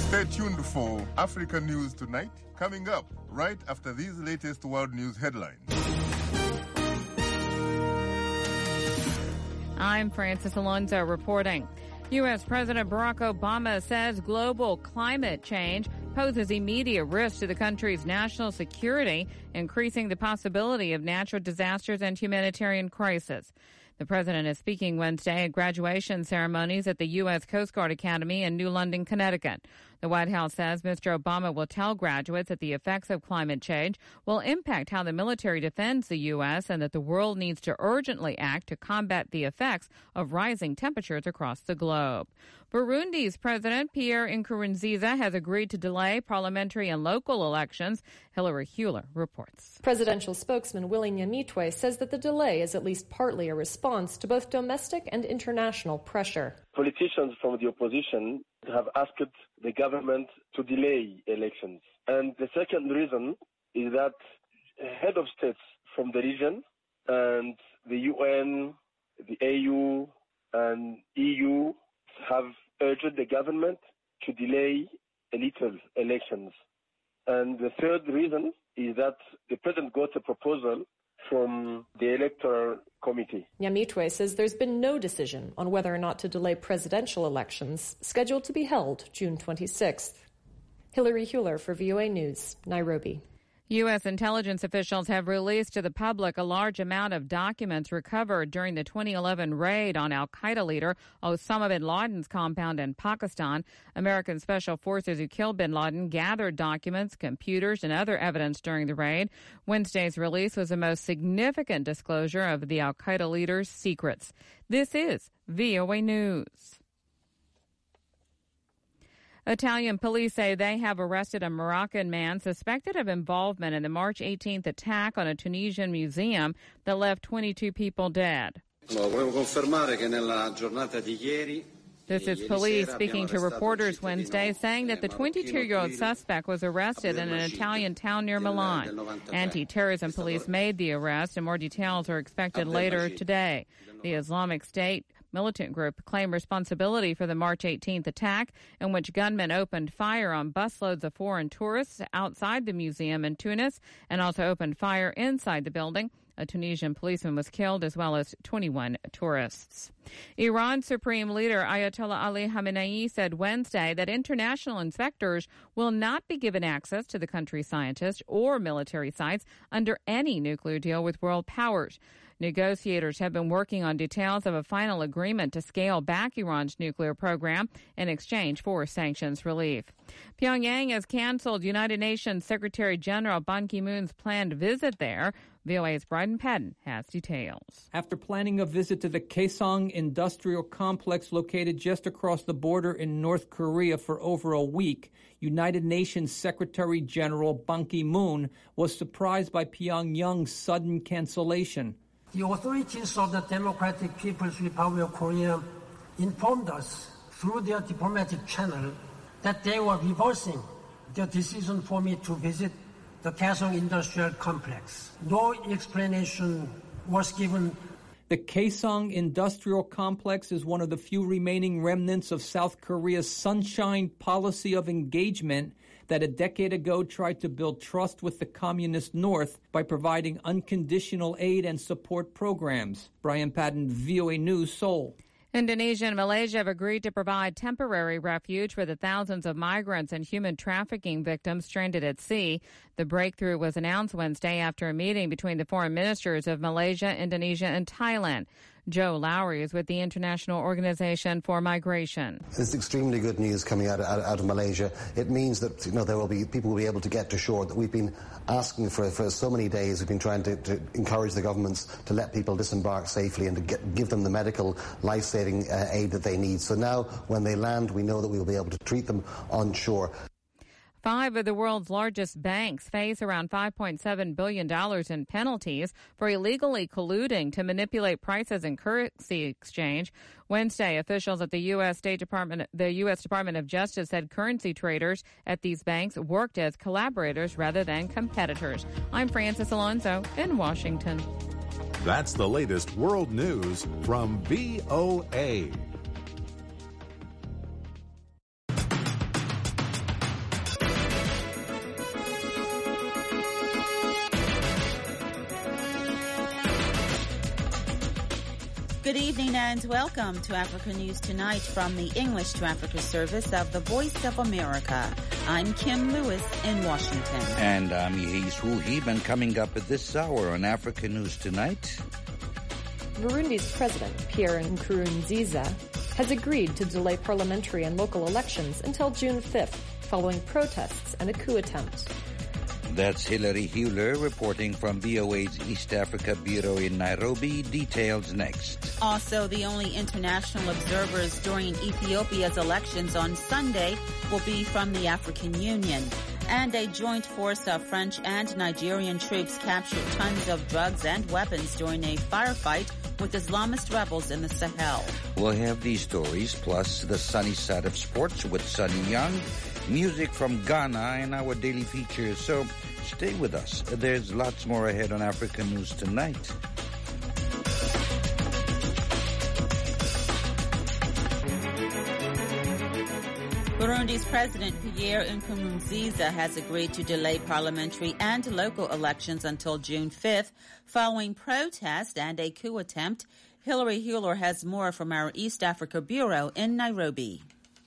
Stay tuned for Africa News Tonight, coming up right after these latest world news headlines. I'm Francis Alonso reporting. U.S. President Barack Obama says global climate change poses immediate risk to the country's national security, increasing the possibility of natural disasters and humanitarian crisis. The president is speaking Wednesday at graduation ceremonies at the U.S. Coast Guard Academy in New London, Connecticut. The White House says Mr. Obama will tell graduates that the effects of climate change will impact how the military defends the U.S. and that the world needs to urgently act to combat the effects of rising temperatures across the globe. Burundi's President Pierre Nkurunziza has agreed to delay parliamentary and local elections. Hillary Hewler reports. Presidential spokesman Willy Nyamitwe says that the delay is at least partly a response to both domestic and international pressure. Politicians from the opposition have asked the government to delay elections. And the second reason is that head of states from the region and the UN, the AU, and EU have urged the government to delay a little elections. And the third reason is that the president got a proposal from the electoral committee. Nyamitwe says there's been no decision on whether or not to delay presidential elections, scheduled to be held June 26th. Hillary Hewler for VOA News, Nairobi. U.S. intelligence officials have released to the public a large amount of documents recovered during the 2011 raid on al-Qaeda leader Osama bin Laden's compound in Pakistan. American special forces who killed bin Laden gathered documents, computers, and other evidence during the raid. Wednesday's release was the most significant disclosure of the al-Qaeda leader's secrets. This is VOA News. Italian police say they have arrested a Moroccan man suspected of involvement in the March 18th attack on a Tunisian museum that left 22 people dead. This is police speaking to reporters Wednesday, saying that the 22-year-old suspect was arrested in an Italian town near Milan. Anti-terrorism police made the arrest, and more details are expected later today. The Islamic State militant group claimed responsibility for the March 18th attack, in which gunmen opened fire on busloads of foreign tourists outside the museum in Tunis and also opened fire inside the building. A Tunisian policeman was killed, as well as 21 tourists. Iran's Supreme Leader Ayatollah Ali Khamenei said Wednesday that international inspectors will not be given access to the country's scientists or military sites under any nuclear deal with world powers. Negotiators have been working on details of a final agreement to scale back Iran's nuclear program in exchange for sanctions relief. Pyongyang has canceled United Nations Secretary General Ban Ki-moon's planned visit there. VOA's Bryden Patton has details. After planning a visit to the Kaesong Industrial Complex located just across the border in North Korea for over a week, United Nations Secretary General Ban Ki-moon was surprised by Pyongyang's sudden cancellation. The authorities of the Democratic People's Republic of Korea informed us through their diplomatic channel that they were reversing their decision for me to visit the Kaesong Industrial Complex. No explanation was given. The Kaesong Industrial Complex is one of the few remaining remnants of South Korea's sunshine policy of engagement that a decade ago tried to build trust with the communist North by providing unconditional aid and support programs. Brian Patton, VOA News, Seoul. Indonesia and Malaysia have agreed to provide temporary refuge for the thousands of migrants and human trafficking victims stranded at sea. The breakthrough was announced Wednesday after a meeting between the foreign ministers of Malaysia, Indonesia, and Thailand. Joe Lowry is with the International Organization for Migration. It's extremely good news coming out of Malaysia. It means that there will be people will be able to get to shore. That we've been asking for so many days. We've been trying to encourage the governments to let people disembark safely and to give them the medical life-saving aid that they need. So now, when they land, we know that we will be able to treat them on shore. 5 of the world's largest banks face around $5.7 billion in penalties for illegally colluding to manipulate prices and currency exchange. Wednesday, officials at the U.S. Department of Justice said currency traders at these banks worked as collaborators rather than competitors. I'm Francis Alonso in Washington. That's the latest world news from VOA. Good evening and welcome to Africa News Tonight from the English to Africa service of the Voice of America. I'm Kim Lewis in Washington. And I'm Yehis Wuhib, and coming up at this hour on Africa News Tonight. Burundi's president, Pierre Nkurunziza, has agreed to delay parliamentary and local elections until June 5th, following protests and a coup attempt. That's Hilary Hewler reporting from VOA's East Africa Bureau in Nairobi. Details next. Also, the only international observers during Ethiopia's elections on Sunday will be from the African Union. And a joint force of French and Nigerian troops captured tons of drugs and weapons during a firefight with Islamist rebels in the Sahel. We'll have these stories, plus the sunny side of sports with Sunny Young, music from Ghana, and our daily features. So stay with us. There's lots more ahead on Africa News Tonight. Burundi's President Pierre Nkurunziza has agreed to delay parliamentary and local elections until June 5th, following protest and a coup attempt. Hilary Hewler has more from our East Africa Bureau in Nairobi.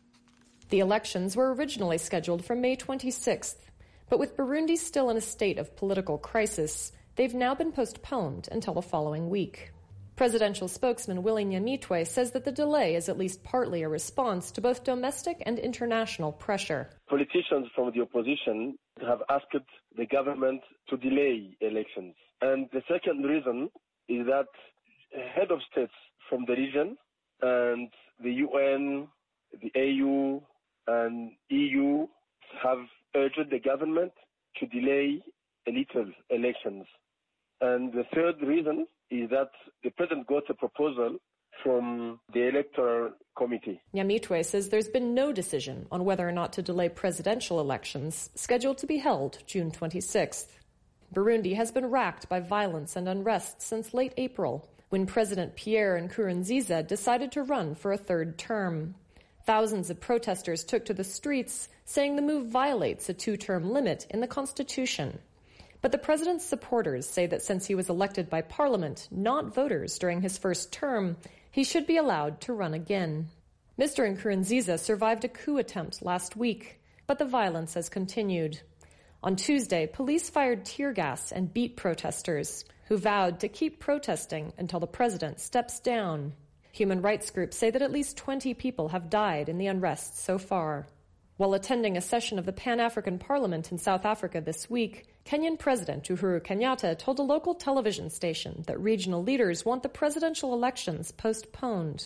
The elections were originally scheduled for May 26th, but with Burundi still in a state of political crisis, they've now been postponed until the following week. Presidential spokesman Willy Nyamitwe says that the delay is at least partly a response to both domestic and international pressure. Politicians from the opposition have asked the government to delay elections. And the second reason is that head of states from the region and the UN, the AU, and EU have urged the government to delay a little elections. And the third reason is that the president got a proposal from the electoral committee. Nyamitwe says there's been no decision on whether or not to delay presidential elections, scheduled to be held June 26th. Burundi has been racked by violence and unrest since late April, when President Pierre Nkurunziza decided to run for a third term. Thousands of protesters took to the streets, saying the move violates a two-term limit in the Constitution. But the president's supporters say that since he was elected by parliament, not voters, during his first term, he should be allowed to run again. Mr. Nkurunziza survived a coup attempt last week, but the violence has continued. On Tuesday, police fired tear gas and beat protesters, who vowed to keep protesting until the president steps down. Human rights groups say that at least 20 people have died in the unrest so far. While attending a session of the Pan-African Parliament in South Africa this week, Kenyan President Uhuru Kenyatta told a local television station that regional leaders want the presidential elections postponed.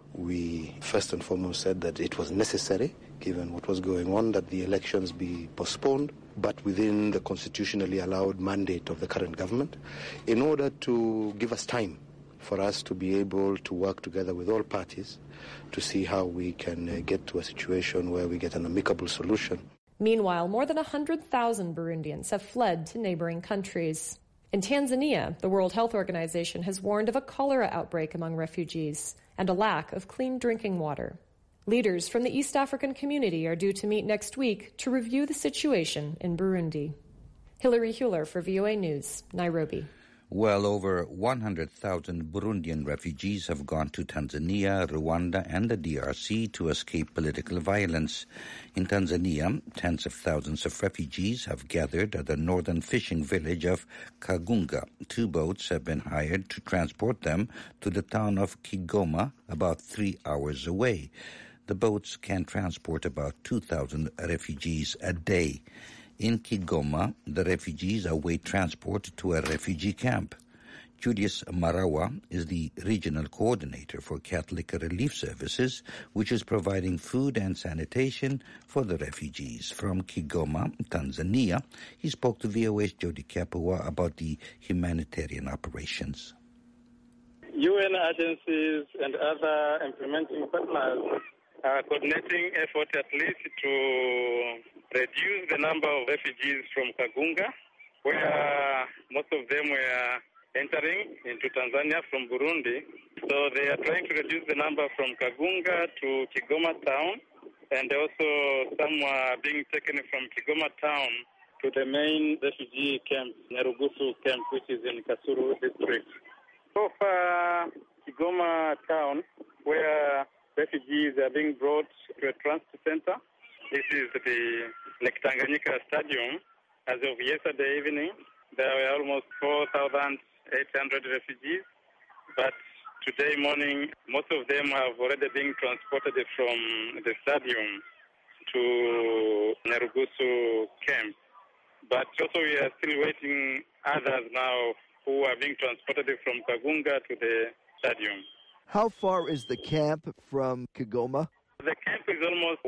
We first and foremost said that it was necessary, given what was going on, that the elections be postponed, but within the constitutionally allowed mandate of the current government, in order to give us time for us to be able to work together with all parties to see how we can get to a situation where we get an amicable solution. Meanwhile, more than 100,000 Burundians have fled to neighboring countries. In Tanzania, the World Health Organization has warned of a cholera outbreak among refugees and a lack of clean drinking water. Leaders from the East African community are due to meet next week to review the situation in Burundi. Hilary Hewler for VOA News, Nairobi. Well over 100,000 Burundian refugees have gone to Tanzania, Rwanda, and the DRC to escape political violence. In Tanzania, tens of thousands of refugees have gathered at the northern fishing village of Kagunga. 2 boats have been hired to transport them to the town of Kigoma, about 3 hours away. The boats can transport about 2,000 refugees a day. In Kigoma, the refugees await transport to a refugee camp. Julius Marawa is the regional coordinator for Catholic Relief Services, which is providing food and sanitation for the refugees. From Kigoma, Tanzania, he spoke to VOA's Jody Kapua about the humanitarian operations. UN agencies and other implementing partners are coordinating efforts at least to reduce the number of refugees from Kagunga, where most of them were entering into Tanzania from Burundi. So they are trying to reduce the number from Kagunga to Kigoma town, and also some were being taken from Kigoma town to the main refugee camp, Nyarugusu camp, which is in Kasulu district. So far, Kigoma town, where refugees are being brought to a transit center. This is the Lake Tanganyika Stadium. As of yesterday evening, there were almost 4,800 refugees, but today morning, most of them have already been transported from the stadium to Nyarugusu camp. But also we are still waiting others now who are being transported from Kagunga to the stadium. How far is the camp from Kigoma? The camp is almost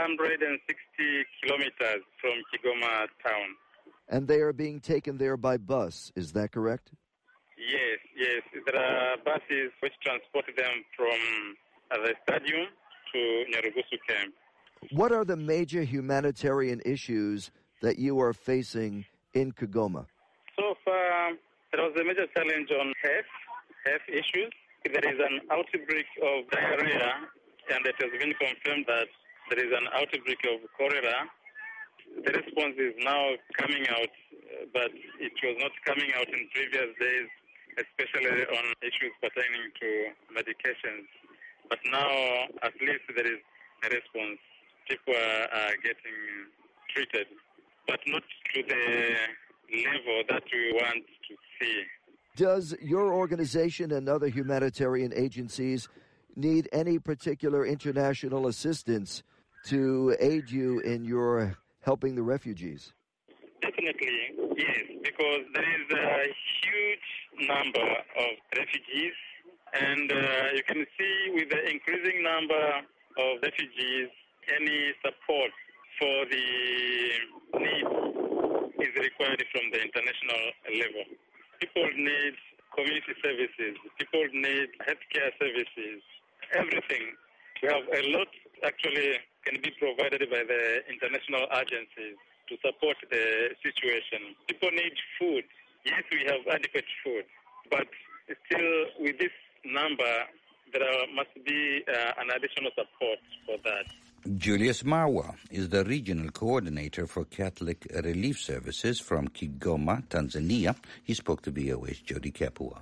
160 kilometers from Kigoma town. And they are being taken there by bus, is that correct? Yes. There are buses which transport them from the stadium to Nyarugusu camp. What are the major humanitarian issues that you are facing in Kigoma? So far, there was a major challenge on health issues. There is an outbreak of diarrhea, and it has been confirmed that there is an outbreak of cholera. The response is now coming out, but it was not coming out in previous days, especially on issues pertaining to medications. But now, at least there is a response. People are getting treated, but not to the level that we want to see. Does your organization and other humanitarian agencies need any particular international assistance to aid you in your helping the refugees? Definitely, yes, because there is a huge number of refugees, and you can see with the increasing number of refugees, any support for the needs is required from the international level. People need community services. People need healthcare services. Everything. We have a lot actually can be provided by the international agencies to support the situation. People need food. Yes, we have adequate food, but still with this number, there must be an additional support for that. Julius Marwa is the regional coordinator for Catholic Relief Services from Kigoma, Tanzania. He spoke to VOA's Jody Kapua.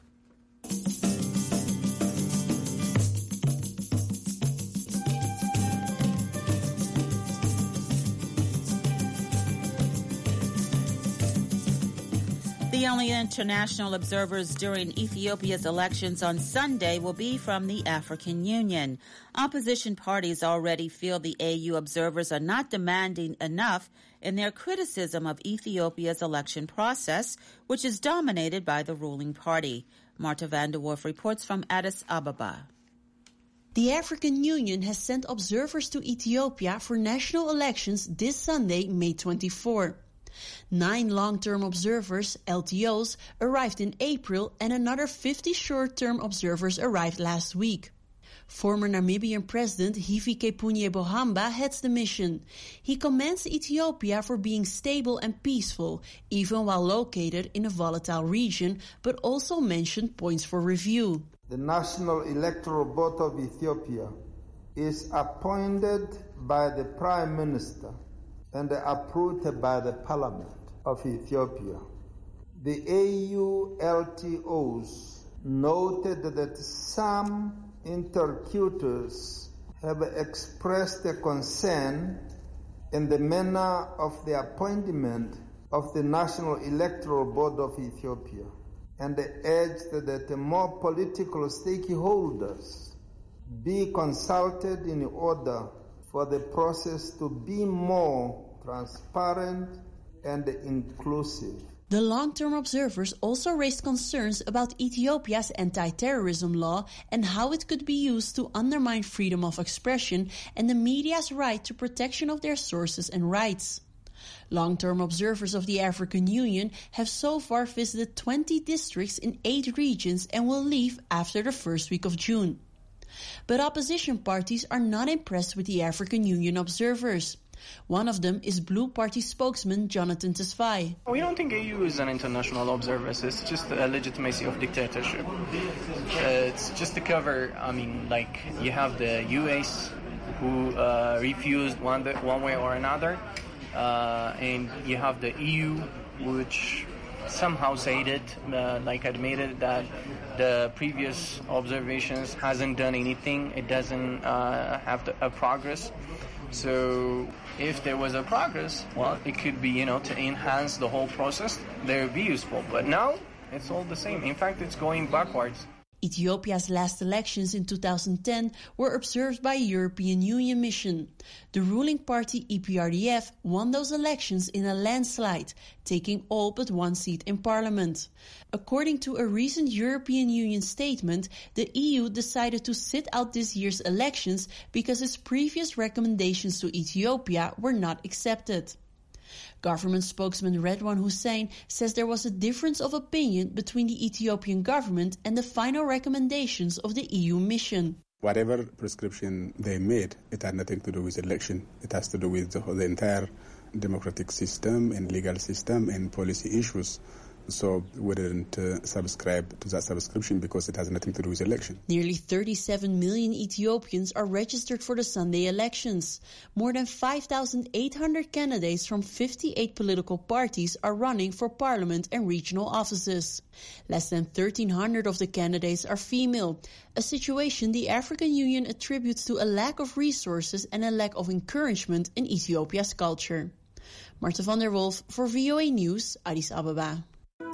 The only international observers during Ethiopia's elections on Sunday will be from the African Union. Opposition parties already feel the AU observers are not demanding enough in their criticism of Ethiopia's election process, which is dominated by the ruling party. Marta van der Werf reports from Addis Ababa. The African Union has sent observers to Ethiopia for national elections this Sunday, May 24. 9 long-term observers, LTOs, arrived in April, and another 50 short-term observers arrived last week. Former Namibian President Hifikepunye Pohamba heads the mission. He commends Ethiopia for being stable and peaceful, even while located in a volatile region, but also mentioned points for review. The National Electoral Board of Ethiopia is appointed by the Prime Minister and approved by the Parliament of Ethiopia. The AU LTOs noted that some interlocutors have expressed a concern in the manner of the appointment of the National Electoral Board of Ethiopia, and urged that more political stakeholders be consulted in order for the process to be more transparent and inclusive. The long-term observers also raised concerns about Ethiopia's anti-terrorism law and how it could be used to undermine freedom of expression and the media's right to protection of their sources and rights. Long-term observers of the African Union have so far visited 20 districts in 8 regions and will leave after the first week of June. But opposition parties are not impressed with the African Union observers. One of them is Blue Party spokesman Jonathan Tesfaye. We don't think EU is an international observer. It's just a legitimacy of dictatorship. It's just to cover, you have the US who refused one way or another, and you have the EU which somehow said it, admitted that the previous observations hasn't done anything. It doesn't have a progress. So if there was a progress, well, it could be, to enhance the whole process. They would be useful. But now it's all the same. In fact, it's going backwards. Ethiopia's last elections in 2010 were observed by a European Union mission. The ruling party EPRDF won those elections in a landslide, taking all but one seat in parliament. According to a recent European Union statement, the EU decided to sit out this year's elections because its previous recommendations to Ethiopia were not accepted. Government spokesman Redwan Hussein says there was a difference of opinion between the Ethiopian government and the final recommendations of the EU mission. Whatever prescription they made, it had nothing to do with election. It has to do with the entire democratic system and legal system and policy issues. So we didn't subscribe to that subscription because it has nothing to do with election. Nearly 37 million Ethiopians are registered for the Sunday elections. More than 5,800 candidates from 58 political parties are running for parliament and regional offices. Less than 1,300 of the candidates are female, a situation the African Union attributes to a lack of resources and a lack of encouragement in Ethiopia's culture. Marta van der Wolf for VOA News, Addis Ababa.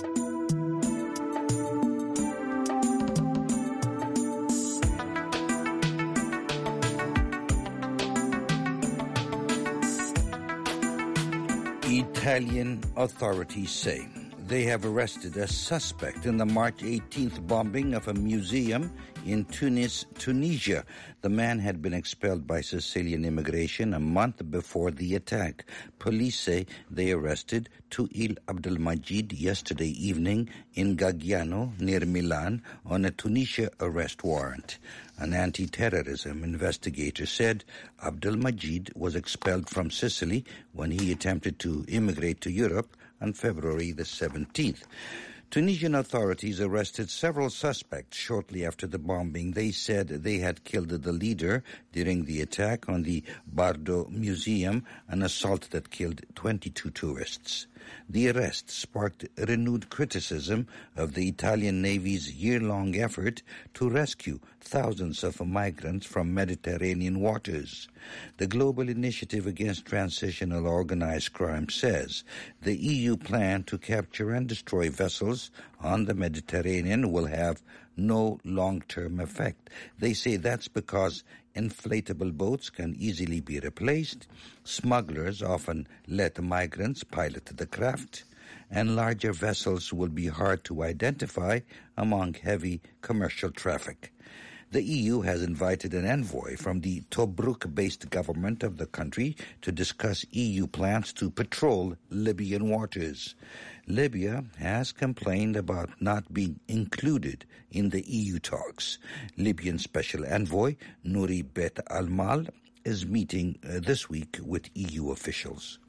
Italian authorities say they have arrested a suspect in the March 18th bombing of a museum in Tunis, Tunisia. The man had been expelled by Sicilian immigration a month before the attack. Police say they arrested Tuil Abdelmajid yesterday evening in Gaggiano, near Milan, on a Tunisia arrest warrant. An anti-terrorism investigator said Abdelmajid was expelled from Sicily when he attempted to immigrate to Europe on February the 17th. Tunisian authorities arrested several suspects shortly after the bombing. They said they had killed the leader during the attack on the Bardo Museum, an assault that killed 22 tourists. The arrest sparked renewed criticism of the Italian Navy's year-long effort to rescue thousands of migrants from Mediterranean waters. The Global Initiative Against Transitional Organized Crime says the EU plan to capture and destroy vessels on the Mediterranean will have no long-term effect. They say that's because inflatable boats can easily be replaced, smugglers often let migrants pilot the craft, and larger vessels will be hard to identify among heavy commercial traffic. The EU has invited an envoy from the Tobruk-based government of the country to discuss EU plans to patrol Libyan waters. Libya has complained about not being included in the EU talks. Libyan Special Envoy Nouri Bet Al-Mal is meeting this week with EU officials.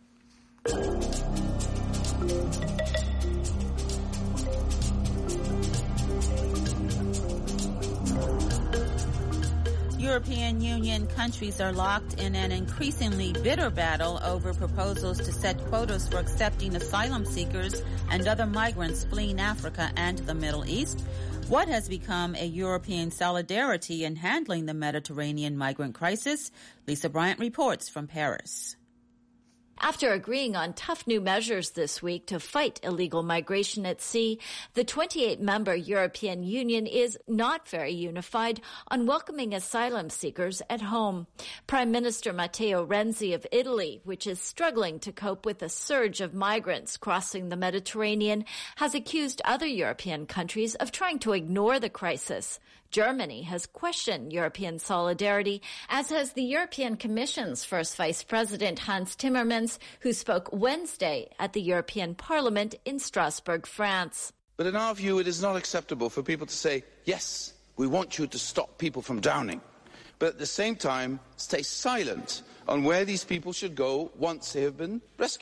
European Union countries are locked in an increasingly bitter battle over proposals to set quotas for accepting asylum seekers and other migrants fleeing Africa and the Middle East. What has become a European solidarity in handling the Mediterranean migrant crisis? Lisa Bryant reports from Paris. After agreeing on tough new measures this week to fight illegal migration at sea, the 28-member European Union is not very unified on welcoming asylum seekers at home. Prime Minister Matteo Renzi of Italy, which is struggling to cope with a surge of migrants crossing the Mediterranean, has accused other European countries of trying to ignore the crisis. Germany has questioned European solidarity, as has the European Commission's first Vice President Hans Timmermans, who spoke Wednesday at the European Parliament in Strasbourg, France. But in our view, it is not acceptable for people to say, yes, we want you to stop people from drowning, but at the same time stay silent on where these people should go once they have been rescued.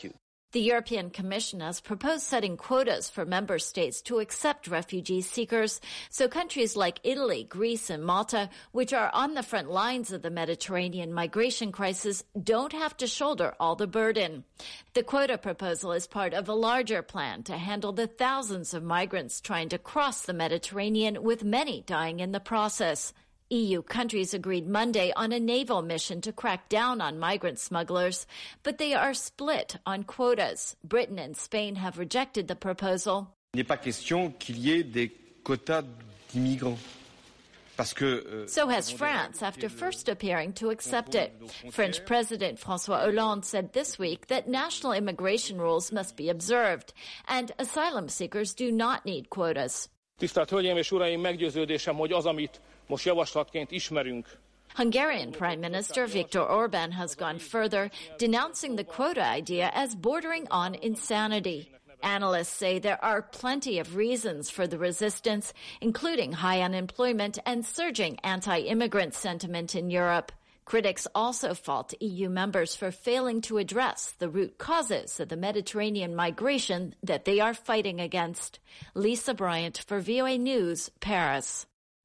The European Commission has proposed setting quotas for member states to accept refugee seekers, so countries like Italy, Greece, and Malta, which are on the front lines of the Mediterranean migration crisis, don't have to shoulder all the burden. The quota proposal is part of a larger plan to handle the thousands of migrants trying to cross the Mediterranean, with many dying in the process. EU countries agreed Monday on a naval mission to crack down on migrant smugglers, but they are split on quotas. Britain and Spain have rejected the proposal. Il n'est pas question qu'il y ait des quotas d'immigrants. So has France, after first appearing to accept it. French President François Hollande said this week that national immigration rules must be observed, and asylum seekers do not need quotas. Tisztelt Hölgyeim és Uraim, meggyőződésem, hogy az, amit most javaslatként ismerünk. Hungarian Prime Minister Viktor Orbán has gone further, denouncing the quota idea as bordering on insanity. Analysts say there are plenty of reasons for the resistance, including high unemployment and surging anti-immigrant sentiment in Europe. Critics also fault EU members for failing to address the root causes of the Mediterranean migration that they are fighting against. Lisa Bryant for VOA News, Paris.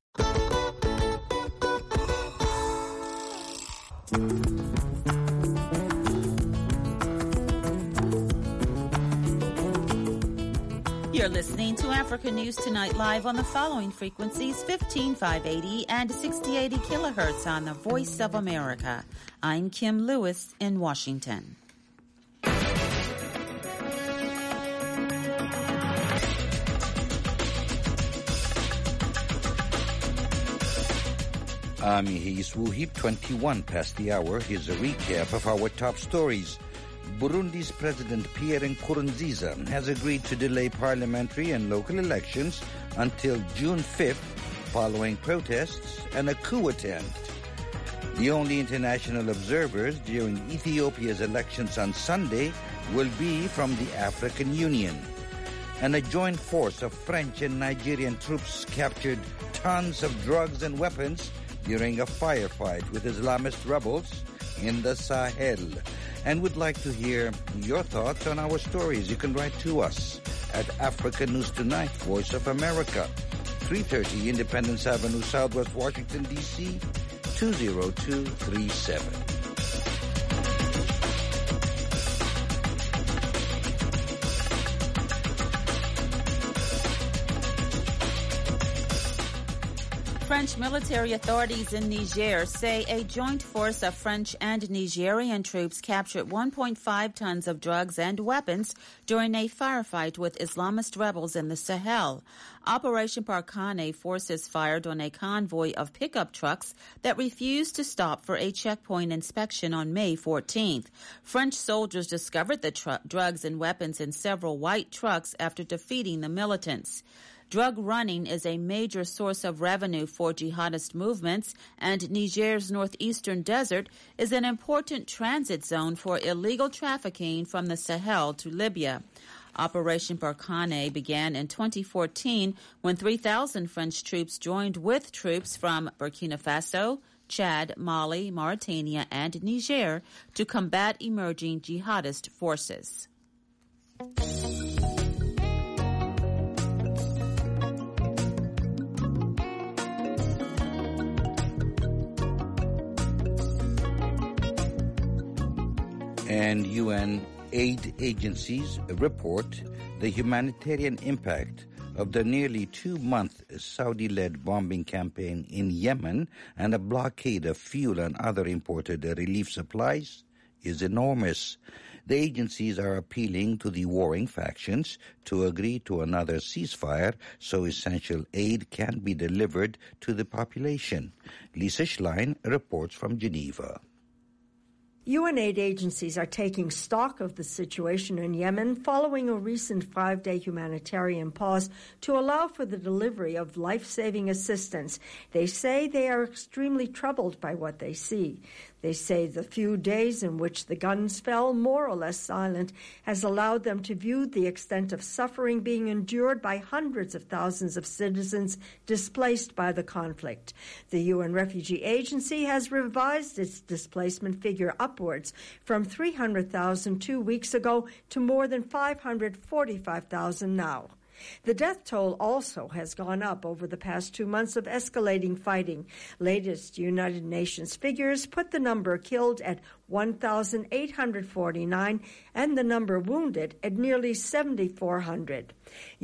You're listening to Africa News Tonight live on the following frequencies: 15580 and 6080 kilohertz on the Voice of America. I'm Kim Lewis in Washington. I'm Yehis Wuhib, 21 past the hour. Here's a recap of our top stories. Burundi's President Pierre Nkurunziza has agreed to delay parliamentary and local elections until June 5th, following protests and a coup attempt. The only international observers during Ethiopia's elections on Sunday will be from the African Union. And a joint force of French and Nigerian troops captured tons of drugs and weapons during a firefight with Islamist rebels in the Sahel. And would like to hear your thoughts on our stories. You can write to us at Africa News Tonight, Voice of America, 330 Independence Avenue, Southwest Washington, D.C., 20237. French military authorities in Niger say a joint force of French and Nigerian troops captured 1.5 tons of drugs and weapons during a firefight with Islamist rebels in the Sahel. Operation Barkhane forces fired on a convoy of pickup trucks that refused to stop for a checkpoint inspection on May 14th. French soldiers discovered the drugs and weapons in several white trucks after defeating the militants. Drug running is a major source of revenue for jihadist movements, and Niger's northeastern desert is an important transit zone for illegal trafficking from the Sahel to Libya. Operation Barkhane began in 2014 when 3,000 French troops joined with troops from Burkina Faso, Chad, Mali, Mauritania, and Niger to combat emerging jihadist forces. And UN aid agencies report the humanitarian impact of the nearly 2-month Saudi-led bombing campaign in Yemen and a blockade of fuel and other imported relief supplies is enormous. The agencies are appealing to the warring factions to agree to another ceasefire so essential aid can be delivered to the population. Lisa Schlein reports from Geneva. UN aid agencies are taking stock of the situation in Yemen following a recent 5-day humanitarian pause to allow for the delivery of life-saving assistance. They say they are extremely troubled by what they see. They say the few days in which the guns fell, more or less silent, has allowed them to view the extent of suffering being endured by hundreds of thousands of citizens displaced by the conflict. The UN Refugee Agency has revised its displacement figure upwards from 300,000 2 weeks ago to more than 545,000 now. The death toll also has gone up over the past 2 months of escalating fighting. Latest United Nations figures put the number killed at 1,849 and the number wounded at nearly 7,400.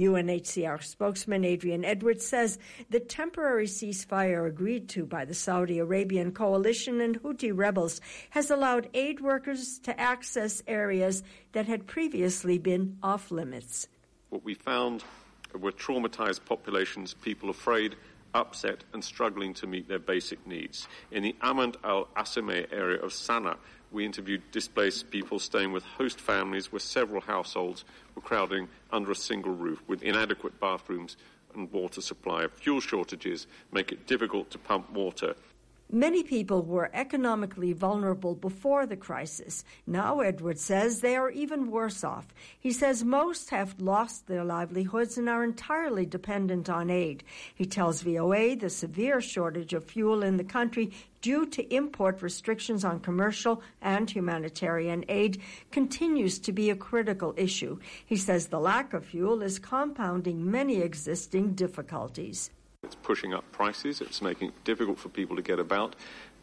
UNHCR spokesman Adrian Edwards says the temporary ceasefire agreed to by the Saudi Arabian coalition and Houthi rebels has allowed aid workers to access areas that had previously been off limits. What we found were traumatized populations, people afraid, upset and struggling to meet their basic needs. In the Ahmad al-Asameh area of Sana'a, we interviewed displaced people staying with host families where several households were crowding under a single roof with inadequate bathrooms and water supply. Fuel shortages make it difficult to pump water. Many people were economically vulnerable before the crisis. Now, Edwards says, they are even worse off. He says most have lost their livelihoods and are entirely dependent on aid. He tells VOA the severe shortage of fuel in the country due to import restrictions on commercial and humanitarian aid continues to be a critical issue. He says the lack of fuel is compounding many existing difficulties. It's pushing up prices. It's making it difficult for people to get about.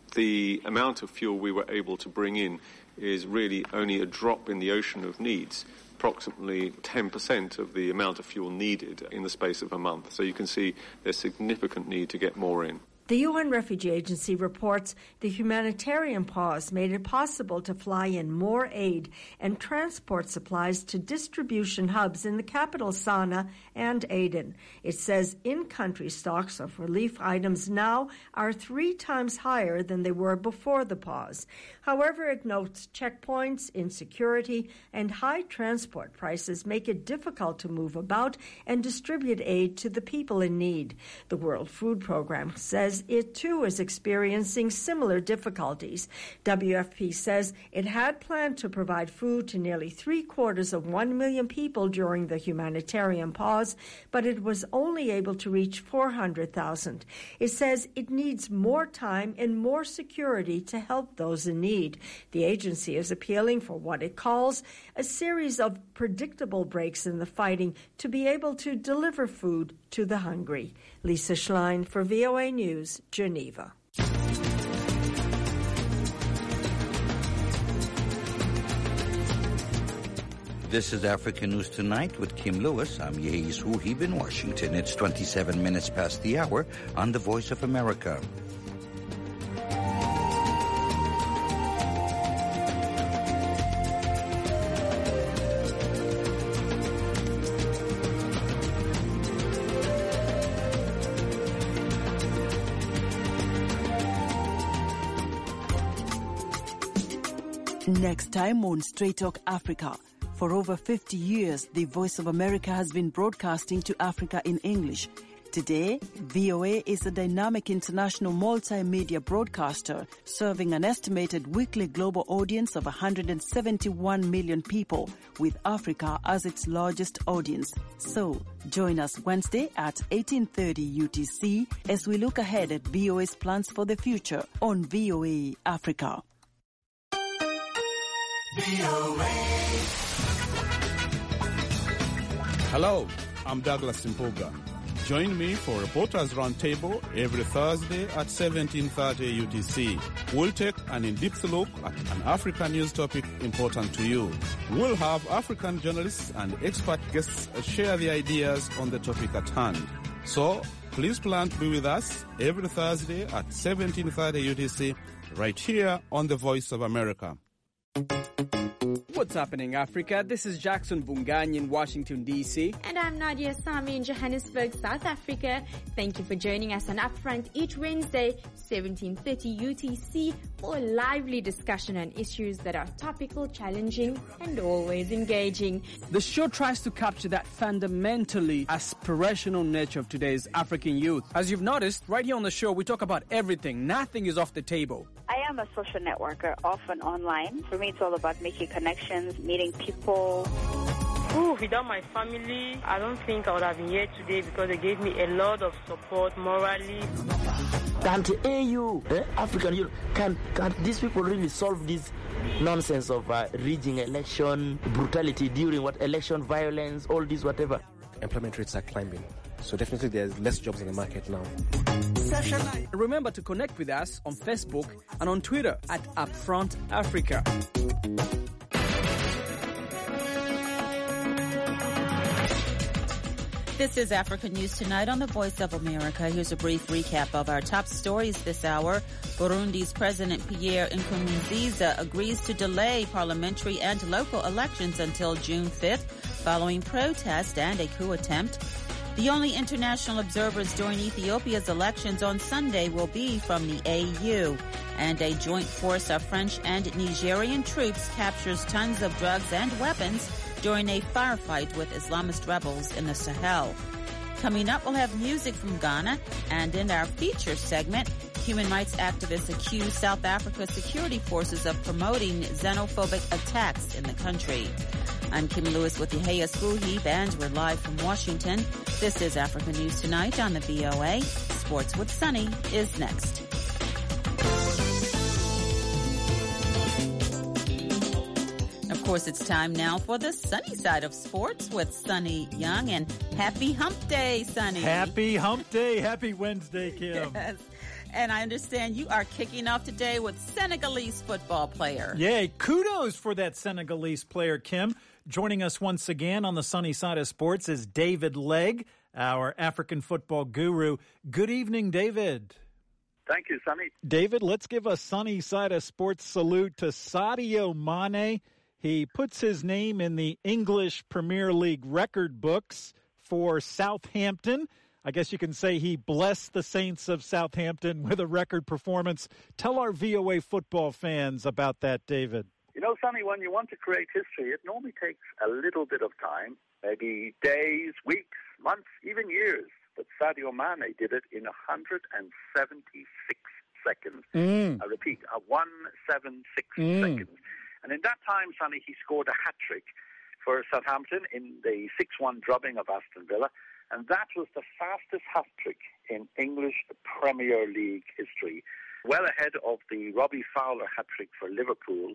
The amount of fuel we were able to bring in is really only a drop in the ocean of needs, approximately 10% of the amount of fuel needed in the space of a month. So you can see there's significant need to get more in. The UN Refugee Agency reports the humanitarian pause made it possible to fly in more aid and transport supplies to distribution hubs in the capital Sana'a and Aden. It says in-country stocks of relief items now are 3 times higher than they were before the pause. However, it notes checkpoints, insecurity, and high transport prices make it difficult to move about and distribute aid to the people in need. The World Food Programme says it too is experiencing similar difficulties. WFP says it had planned to provide food to nearly 750,000 people during the humanitarian pause, but it was only able to reach 400,000. It says it needs more time and more security to help those in need. The agency is appealing for what it calls a series of predictable breaks in the fighting to be able to deliver food to the hungry. Lisa Schlein for VOA News, Geneva. This is Africa News Tonight with Kim Lewis. I'm Yehiz Wuhib in Washington. It's 27 minutes past the hour on The Voice of America. Next time on Straight Talk Africa. For over 50 years, the Voice of America has been broadcasting to Africa in English. Today, VOA is a dynamic international multimedia broadcaster serving an estimated weekly global audience of 171 million people, with Africa as its largest audience. So, join us Wednesday at 18:30 UTC as we look ahead at VOA's plans for the future on VOA Africa. Hello, I'm Douglas Mpuga. Join me for Reporters Roundtable every Thursday at 17:30 UTC. We'll take an in-depth look at an African news topic important to you. We'll have African journalists and expert guests share their ideas on the topic at hand. So, please plan to be with us every Thursday at 17:30 UTC right here on The Voice of America. What's happening, Africa? This is Jackson Bungany in Washington, D.C. And I'm Nadia Sami in Johannesburg, South Africa. Thank you for joining us on Upfront each Wednesday, 17:30 UTC, for a lively discussion on issues that are topical, challenging, and always engaging. The show tries to capture that fundamentally aspirational nature of today's African youth. As you've noticed, right here on the show, we talk about everything. Nothing is off the table. I am a social networker, often online. For me, it's all about making connections, meeting people. Without my family, I don't think I would have been here today because they gave me a lot of support morally. Can't AU, African Union, can these people really solve this nonsense of rigging election, brutality during election violence, all this whatever? Employment rates are climbing, so definitely there's less jobs in the market now. Remember to connect with us on Facebook and on Twitter at Upfront Africa. This is Africa News Tonight on the Voice of America. Here's a brief recap of our top stories this hour. Burundi's President Pierre Nkurunziza agrees to delay parliamentary and local elections until June 5th, following protest and a coup attempt. The only international observers during Ethiopia's elections on Sunday will be from the AU. And a joint force of French and Nigerian troops captures tons of drugs and weapons during a firefight with Islamist rebels in the Sahel. Coming up, we'll have music from Ghana, and in our feature segment, human rights activists accuse South Africa's security forces of promoting xenophobic attacks in the country. I'm Kim Lewis with Yahya Sbuhib, and we're live from Washington. This is Africa News Tonight on the VOA. Sports with Sunny is next. Of course, it's time now for the sunny side of sports with Sunny Young, and happy hump day, Sunny. Happy hump day. Happy Wednesday, Kim. Yes. And I understand you are kicking off today with Senegalese football player. Yay. Kudos for that Senegalese player, Kim. Joining us once again on the sunny side of sports is David Legg, our African football guru. Good evening, David. Thank you, Sunny. David, let's give a sunny side of sports salute to Sadio Mane. He puts his name in the English Premier League record books for Southampton. I guess you can say he blessed the Saints of Southampton with a record performance. Tell our VOA football fans about that, David. You know, Sonny, when you want to create history, it normally takes a little bit of time, maybe days, weeks, months, even years. But Sadio Mane did it in 176 seconds. I repeat, 176 seconds. And in that time, Sonny, he scored a hat-trick for Southampton in the 6-1 drubbing of Aston Villa. And that was the fastest hat-trick in English Premier League history, well ahead of the Robbie Fowler hat-trick for Liverpool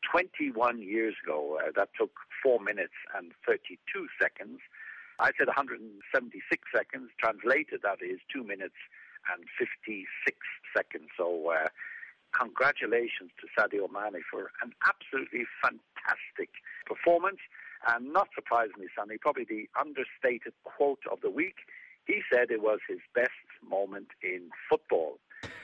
21 years ago. That took 4 minutes and 32 seconds. I said 176 seconds. Translated, that is 2 minutes and 56 seconds. So congratulations to Sadio Mane for an absolutely fantastic performance. And not surprisingly, Sonny, probably the understated quote of the week, he said it was his best moment in football.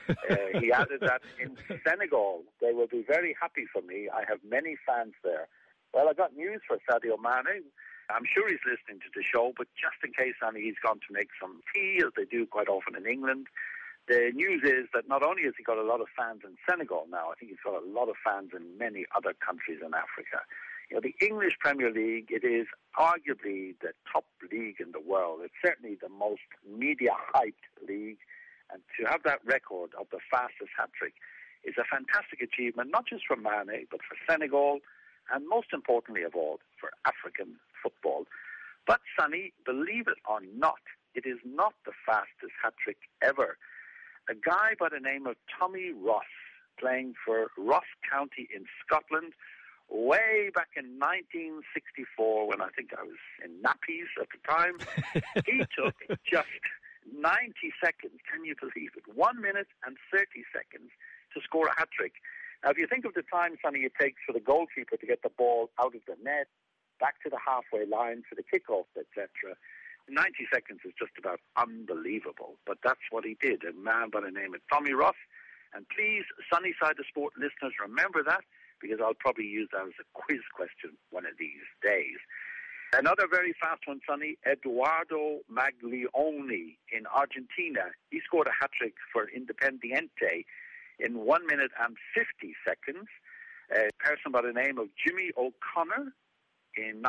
He added that in Senegal, they will be very happy for me. I have many fans there. Well, I got news for Sadio Mane. I'm sure he's listening to the show, but just in case, Sonny, he's gone to make some tea, as they do quite often in England. The news is that not only has he got a lot of fans in Senegal now, I think he's got a lot of fans in many other countries in Africa. You know, the English Premier League, it is arguably the top league in the world. It's certainly the most media-hyped league. And to have that record of the fastest hat-trick is a fantastic achievement, not just for Mane, but for Senegal, and most importantly of all, for African football. But, Sonny, believe it or not, it is not the fastest hat-trick ever. A guy by the name of Tommy Ross, playing for Ross County in Scotland, way back in 1964, when I think I was in nappies at the time, he took just 90 seconds, can you believe it? 1 minute and 30 seconds to score a hat-trick. Now, if you think of the time, Sonny, it takes for the goalkeeper to get the ball out of the net, back to the halfway line for the kickoff, etc., 90 seconds is just about unbelievable. But that's what he did, a man by the name of Tommy Ross. And please, Sunny Side of Sport listeners, remember that, because I'll probably use that as a quiz question one of these days. Another very fast one, Sonny, Eduardo Maglione in Argentina. He scored a hat-trick for Independiente in 1 minute and 50 seconds. A person by the name of Jimmy O'Connor in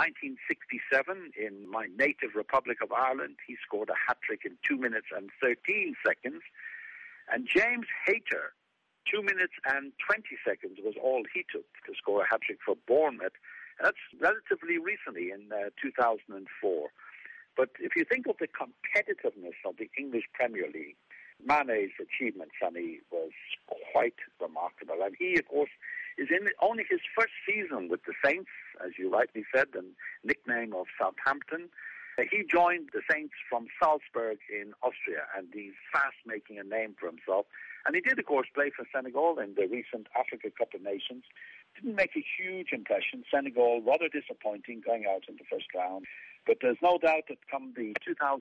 1967 in my native Republic of Ireland. He scored a hat-trick in 2 minutes and 13 seconds. And James Hayter, 2 minutes and 20 seconds was all he took to score a hat-trick for Bournemouth. That's relatively recently in 2004. But if you think of the competitiveness of the English Premier League, Mane's achievement, Sonny, was quite remarkable. And he, of course, is in only his first season with the Saints, as you rightly said, the nickname of Southampton. He joined the Saints from Salzburg in Austria, and he's fast making a name for himself. And he did, of course, play for Senegal in the recent Africa Cup of Nations. Didn't make a huge impression. Senegal, rather disappointing, going out in the first round. But there's no doubt that come the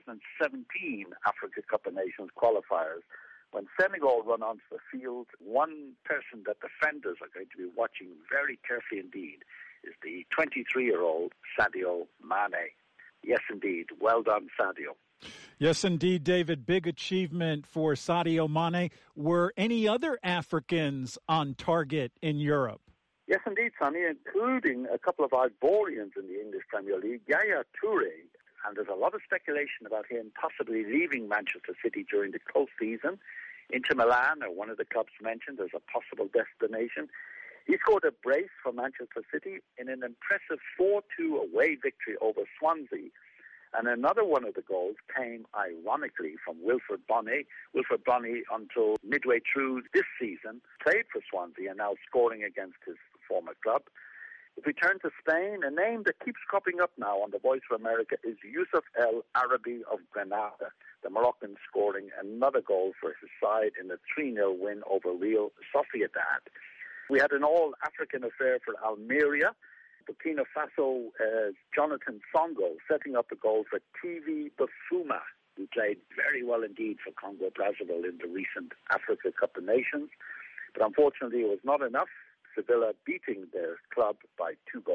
2017 Africa Cup of Nations qualifiers, when Senegal run onto the field, one person that defenders are going to be watching very carefully indeed is the 23-year-old Sadio Mane. Yes, indeed. Well done, Sadio. Yes, indeed, David. Big achievement for Sadio Mane. Were any other Africans on target in Europe? Yes, indeed, Sonny, including a couple of Ivorians in the English Premier League, Yaya Toure, and there's a lot of speculation about him possibly leaving Manchester City during the close season. Inter Milan, or one of the clubs mentioned, as a possible destination. He scored a brace for Manchester City in an impressive 4-2 away victory over Swansea. And another one of the goals came, ironically, from Wilfred Bonney. Wilfred Bonney, until midway through this season, played for Swansea and now scoring against his former club. If we turn to Spain, a name that keeps cropping up now on the Voice of America is Youssef El Arabi of Granada, the Moroccan scoring another goal for his side in a 3-0 win over Real Sociedad. We had an all-African affair for Almeria. Burkina Faso, Jonathan Songo, setting up a goal for TV Bafuma, who played very well indeed for Congo-Brazzaville in the recent Africa Cup of Nations. But unfortunately, it was not enough. Sevilla beating their club by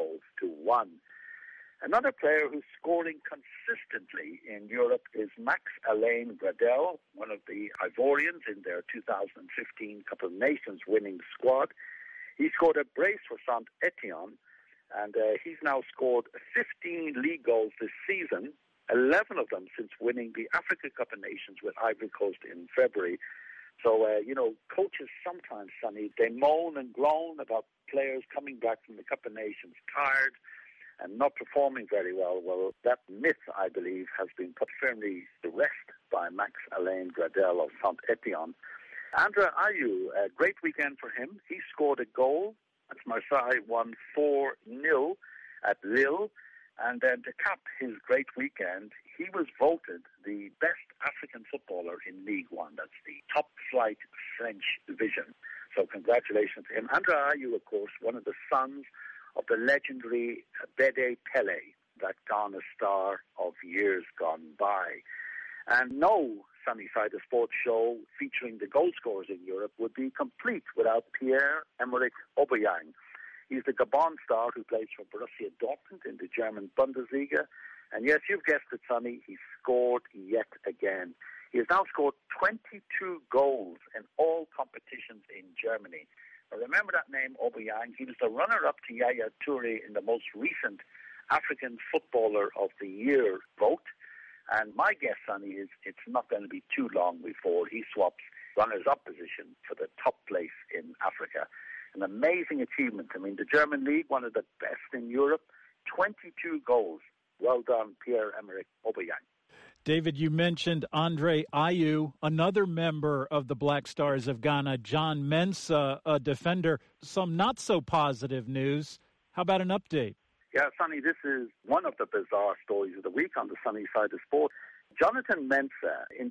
2-1. Another player who's scoring consistently in Europe is Max-Alain Gradel, one of the Ivorians in their 2015 Cup of Nations winning squad. He scored a brace for Saint-Etienne, and he's now scored 15 league goals this season, 11 of them since winning the Africa Cup of Nations with Ivory Coast in February. So, coaches sometimes, Sonny, they moan and groan about players coming back from the Cup of Nations tired and not performing very well. Well, that myth, I believe, has been put firmly to rest by Max-Alain Gradel of Saint-Etienne. Andre Ayew, a great weekend for him. He scored a goal. Marseille won 4-0 at Lille. And then to cap his great weekend, he was voted the best African footballer in Ligue 1. That's the top-flight French division. So congratulations to him. Andre Ayew, of course, one of the sons of the legendary Bede Pele, that Ghana star of years gone by. And no Sunny Side of Sports show featuring the goal scorers in Europe would be complete without Pierre-Emerick Aubameyang. He's the Gabon star who plays for Borussia Dortmund in the German Bundesliga. And yes, you've guessed it, Sonny, he scored yet again. He has now scored 22 goals in all competitions in Germany. Now, remember that name, Aubameyang. He was the runner-up to Yaya Toure in the most recent African Footballer of the Year vote. And my guess, Sonny, is it's not going to be too long before he swaps runners-up position for the top place in Africa. An amazing achievement. I mean, the German league, one of the best in Europe, 22 goals. Well done, Pierre-Emerick Aubameyang. David, you mentioned Andre Ayew, another member of the Black Stars of Ghana, John Mensah, a defender. Some not-so-positive news. How about an update? Yeah, Sonny, this is one of the bizarre stories of the week on the Sunny Side of Sport. Jonathan Mensah, in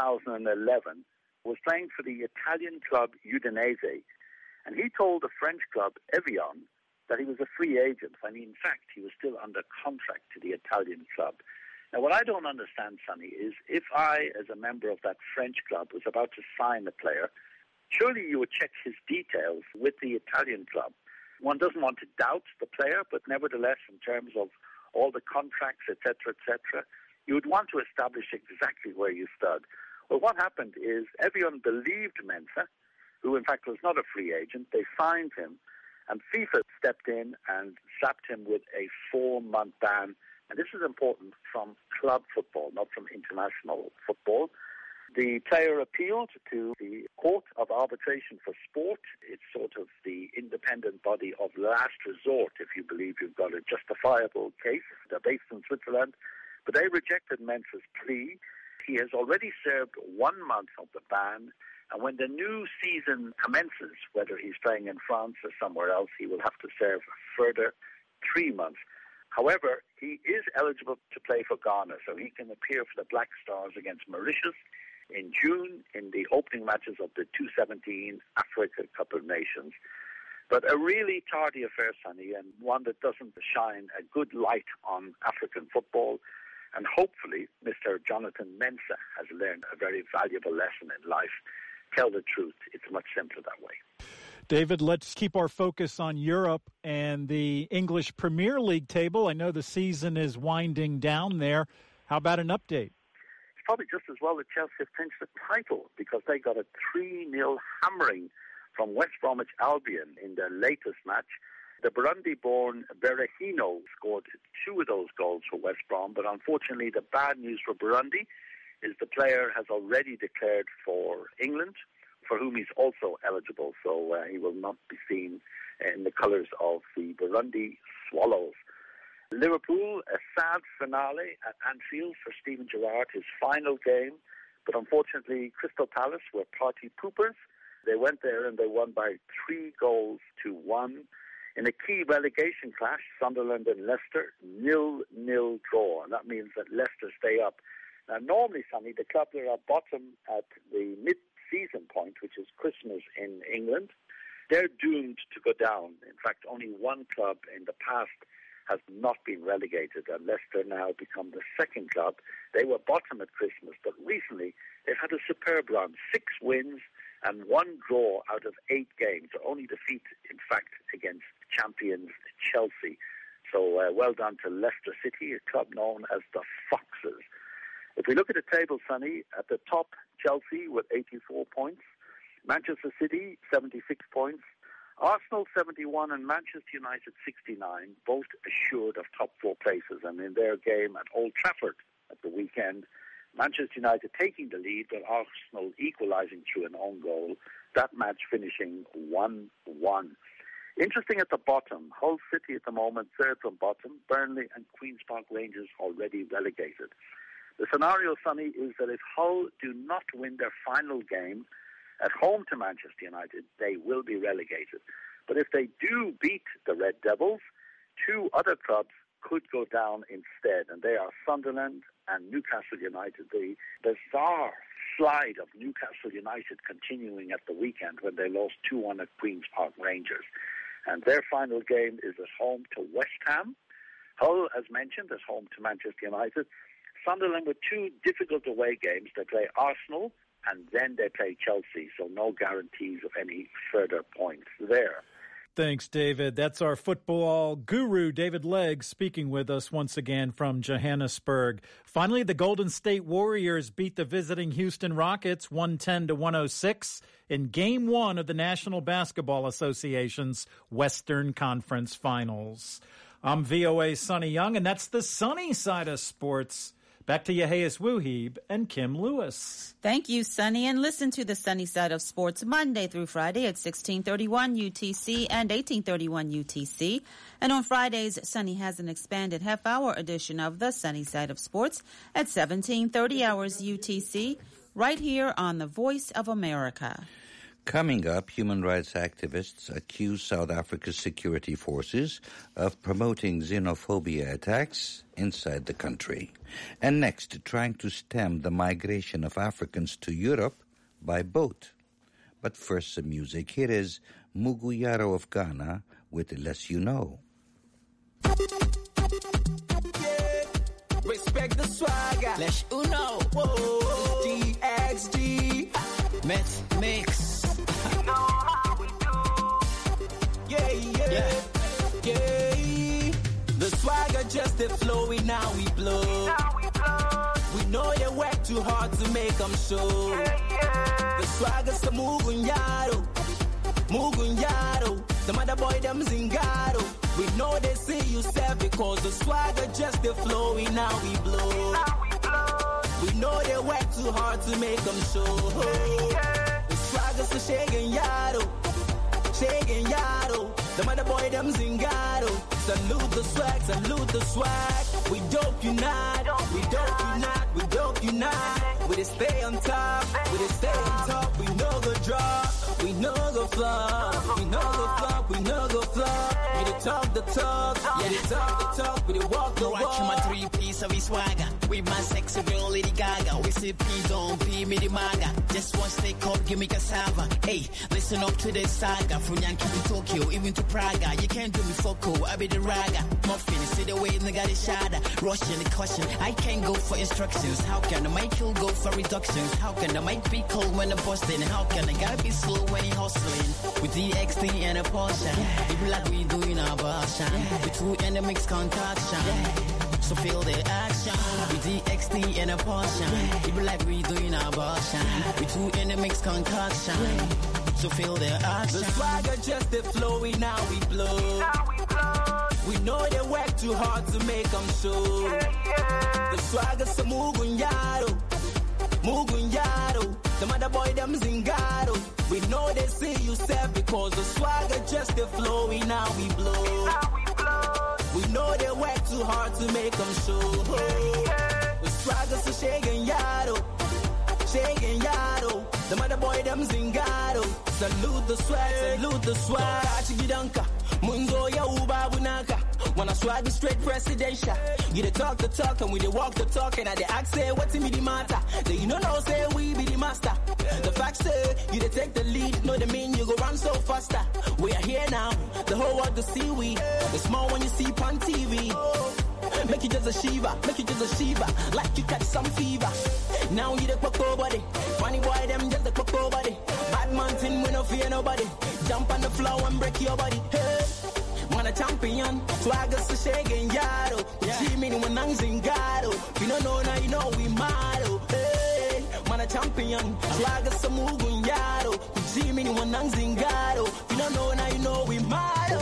2011, was playing for the Italian club Udinese, and he told the French club Evian that he was a free agent, when in fact he was still under contract to the Italian club. Now, what I don't understand, Sonny, is if I, as a member of that French club, was about to sign a player, surely you would check his details with the Italian club. One doesn't want to doubt the player, but nevertheless, in terms of all the contracts, etc., you would want to establish exactly where you stood. Well, what happened is everyone believed Mensah, who in fact was not a free agent. They signed him, and FIFA stepped in and slapped him with a 4-month ban. And this is important from club football, not from international football. The player appealed to the Court of Arbitration for Sport. It's sort of the independent body of last resort if you believe you've got a justifiable case. They're based in Switzerland, but they rejected Mensah's plea. He has already served 1 month of the ban, and when the new season commences, whether he's playing in France or somewhere else, he will have to serve a further 3 months. However, he is eligible to play for Ghana, so he can appear for the Black Stars against Mauritius in June in the opening matches of the 2017 Africa Cup of Nations. But a really tardy affair, Sonny, and one that doesn't shine a good light on African football. And hopefully, Mr. Jonathan Mensah has learned a very valuable lesson in life. Tell the truth. It's much simpler that way. David, let's keep our focus on Europe and the English Premier League table. I know the season is winding down there. How about an update? It's probably just as well that Chelsea have clinched the title because they got a 3-0 hammering from West Bromwich Albion in their latest match. The Burundi-born Berahino scored 2 of those goals for West Brom, but unfortunately the bad news for Burundi is the player has already declared for England, for whom he's also eligible, so he will not be seen in the colours of the Burundi Swallows. Liverpool, a sad finale at Anfield for Steven Gerrard, his final game, but unfortunately Crystal Palace were party poopers. They went there and they won by 3-1. In a key relegation clash, Sunderland and Leicester, 0-0 draw, and that means that Leicester stay up. Now, normally, Sonny, the clubs are bottom at the mid-season point, which is Christmas in England. They're doomed to go down. In fact, only one club in the past has not been relegated, and Leicester now become the second club. They were bottom at Christmas, but recently they've had a superb run, 6 wins and 1 draw out of 8 games. Their only defeat, in fact, against champions Chelsea. So well done to Leicester City, a club known as the Foxes. If we look at the table, Sonny, at the top, Chelsea with 84 points, Manchester City, 76 points, Arsenal, 71, and Manchester United, 69, both assured of top 4 places. And in their game at Old Trafford at the weekend, Manchester United taking the lead, but Arsenal equalising through an own goal, that match finishing 1-1. Interesting at the bottom, Hull City at the moment, third from bottom, Burnley and Queen's Park Rangers already relegated. The scenario, Sonny, is that if Hull do not win their final game at home to Manchester United, they will be relegated. But if they do beat the Red Devils, 2 other clubs could go down instead, and they are Sunderland and Newcastle United. The bizarre slide of Newcastle United continuing at the weekend when they lost 2-1 at Queen's Park Rangers. And their final game is at home to West Ham. Hull, as mentioned, is home to Manchester United. Sunderland with 2 difficult away games. They play Arsenal and then they play Chelsea, so no guarantees of any further points there. Thanks, David. That's our football guru, David Legg, speaking with us once again from Johannesburg. Finally, the Golden State Warriors beat the visiting Houston Rockets 110-106 in Game 1 of the National Basketball Association's Western Conference Finals. I'm VOA Sonny Young, and that's the sunny side of sports. Back to Yehias Wuhib and Kim Lewis. Thank you, Sonny. And listen to the Sunny Side of Sports Monday through Friday at 1631 UTC and 1831 UTC. And on Fridays, Sonny has an expanded half-hour edition of the Sunny Side of Sports at 1730 hours UTC, right here on the Voice of America. Coming up, human rights activists accuse South Africa's security forces of promoting xenophobia attacks inside the country. And next, trying to stem the migration of Africans to Europe by boat. But first, some music. Here is Muguyaro of Ghana with Less You Know. Respect the swagger. Less you know. Whoa. DXD. Meth mix. Yeah. The swagger just a flowing, now we blow. We know they work too hard to make them show. The swagger's the Mugunyaro. The mother boy them Zingaro. We know they see you self because the swagger just a flowing, now we blow. We know they work too hard to make them show. The swagger's the shaking yado. Shaking yado. The mother boy them zingado. Salute the swag, salute the swag. We dope unite, we dope unite, we dope unite. We just stay on top, we just stay on top. We no go drop, we no go flop, we no go flop, we no go flop. We the talk, we the talk, we the walk the walk. Watching my 3-piece of his swagger with my sexy girl Lady Gaga. We say please don't be me the maga. Just one steak up, give me cassava. Hey, listen up to this saga from Yankee to Tokyo, even to Praga. You can't do me foco, I be the raga. Muffin, see the way nigga the shada. Russian the caution, I can't go for instructions. How can the mic go for reductions? How can the mic be cold when I'm busting? How can the guy be slow when he hustling? With the XT and a Porsche, people like we doing our version. With two in the mix concoction. So feel the action. With the XT and a Porsche, people like we doing our version. With two in the mix concoction. So feel the action. The swagger just the flow, we now we blow. We know they work too hard to make them show. The swagger's a mugunyado. Mugunyado. The mother boy them zingado. We know they see you step because the swagger just the flow, we now we blow. We know they work too hard to make them show. The swagger's a shaking yado. Shaking yado. The mother boy them zingado. Salute the swag, salute the swag. Kachigidanka. Munzo ya uba bunaka. Wanna swag straight presidential. You the talk and we the walk the talk. And I the ask say what's me the matter. They you know say we be the master. The fact say you the take the lead. Know the mean you go run so faster. We are here now. The whole world to see we. It's small when you see on TV. Make you just a shiva, make you just a shiva. Like you catch some fever. Now you the cocoa body. Funny boy them just the cocoa body. Bad mountain we no fear nobody. Jump on the floor and break your body. Hey. Man a champion, swagger's a shaking yado. Jimmy ni wanang zingado. You don't know now you know we mado. Hey, man a champion, swagger's a mugun yado. Jimmy ni wanang zingado. You don't know now you know we mado.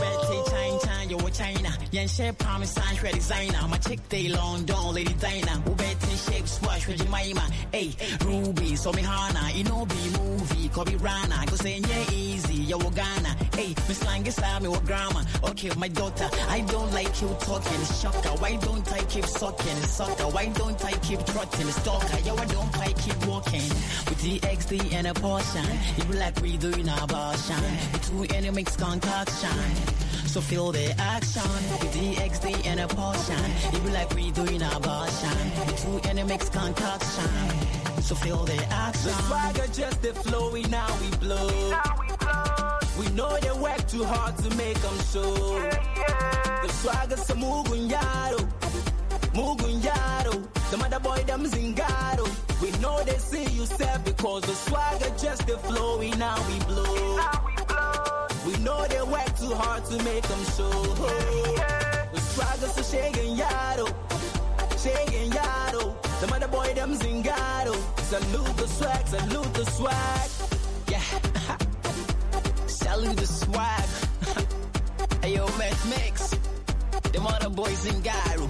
China, yen shape promise and shred designer. My chick they long down, Lady Dinah. Ubeti shape swash with Jemima. Hey, Ruby, so me Hana, you know be movie, Kobe Rana. Go say yeah easy, yo Ghana. Hey, Miss Lang is me what grammar. Okay, my daughter, I don't like you talking, it's shocker. Why don't I keep sucking, it's sucker? Why don't I keep trotting, it's stalker? Yo, why don't I keep walking? With the XD and a portion, you be like we doing our abortion. With two enemies concoction. So feel the action with the XD and a portion. It be like we doing our abortion. Two enemies concoction. So feel the action. The swagger just the flow, we now we blow. We know they work too hard to make them show. The swagger's a mugunyado. Mugunyado. The mother boy them zingado. We know they see you step because the swagger just the flow, we now we blow. We know they work too hard to make them show. The swagger's a shaking yado. Shaking yado. The mother boy them zingado. Salute the swag, salute the swag. Yeah. Salute the swag. Hey yo, Mix. The mother boy zingado.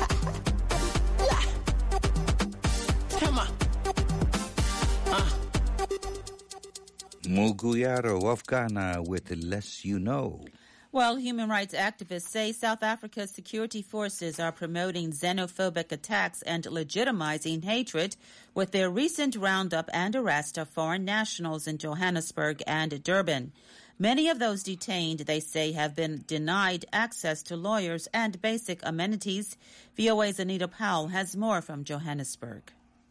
Come on. Muguyaro of Ghana with Less You Know. Well, human rights activists say South Africa's security forces are promoting xenophobic attacks and legitimizing hatred with their recent roundup and arrest of foreign nationals in Johannesburg and Durban. Many of those detained, they say, have been denied access to lawyers and basic amenities. VOA's Anita Powell has more from Johannesburg.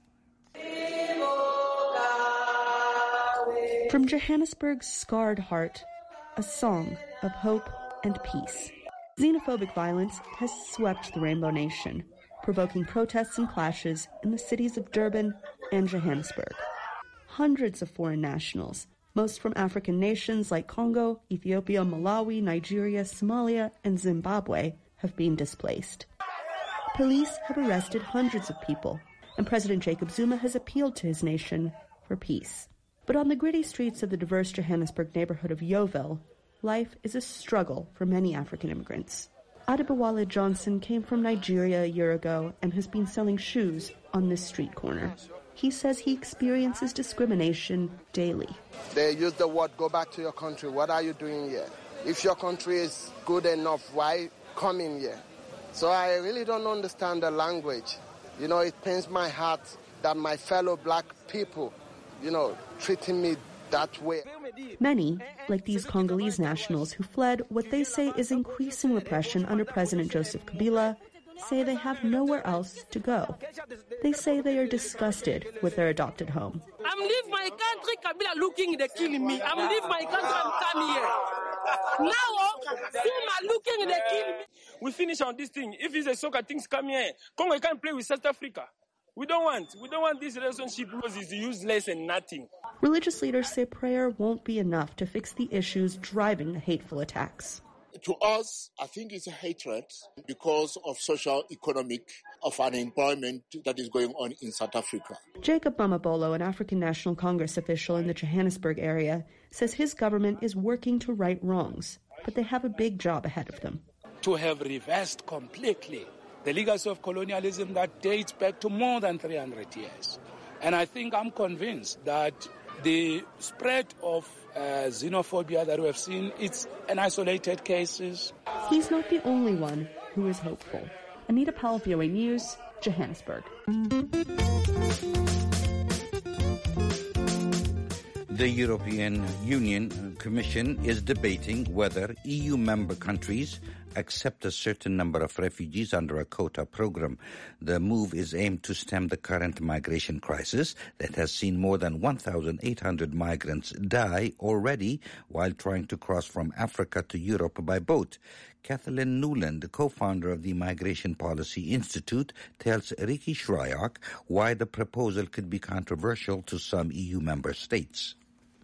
From Johannesburg's scarred heart, a song of hope and peace. Xenophobic violence has swept the Rainbow Nation, provoking protests and clashes in the cities of Durban and Johannesburg. Hundreds of foreign nationals, most from African nations like Congo, Ethiopia, Malawi, Nigeria, Somalia, and Zimbabwe, have been displaced. Police have arrested hundreds of people, and President Jacob Zuma has appealed to his nation for peace. But on the gritty streets of the diverse Johannesburg neighborhood of Yeoville, life is a struggle for many African immigrants. Adebowale Johnson came from Nigeria a year ago and has been selling shoes on this street corner. He says he experiences discrimination daily. They use the word, go back to your country. What are you doing here? If your country is good enough, why come in here? So I really don't understand the language. You know, it pains my heart that my fellow black people, you know, treating me that way. Many, like these Congolese nationals who fled what they say is increasing repression under President Joseph Kabila, say they have nowhere else to go. They say they are disgusted with their adopted home. I'm leaving my country, Kabila looking, they killing me. I'm leaving my country, I'm coming here. Now, Zuma looking, they killing me. We finish on this thing. If it's a soccer things come here, Congo can't play with South Africa. We don't want this relationship because it's useless and nothing. Religious leaders say prayer won't be enough to fix the issues driving the hateful attacks. To us, I think it's a hatred because of social, economic, of unemployment that is going on in South Africa. Jacob Mamabolo, an African National Congress official in the Johannesburg area, says his government is working to right wrongs, but they have a big job ahead of them. To have reversed completely the legacy of colonialism that dates back to more than 300 years. And I think I'm convinced that the spread of xenophobia that we have seen, it's an isolated cases. He's not the only one who is hopeful. Anita Powell, VOA News, Johannesburg. The European Union Commission is debating whether EU member countries accept a certain number of refugees under a quota program. The move is aimed to stem the current migration crisis that has seen more than 1,800 migrants die already while trying to cross from Africa to Europe by boat. Kathleen Newland, co-founder of the Migration Policy Institute, tells Ricky Shryock why the proposal could be controversial to some EU member states.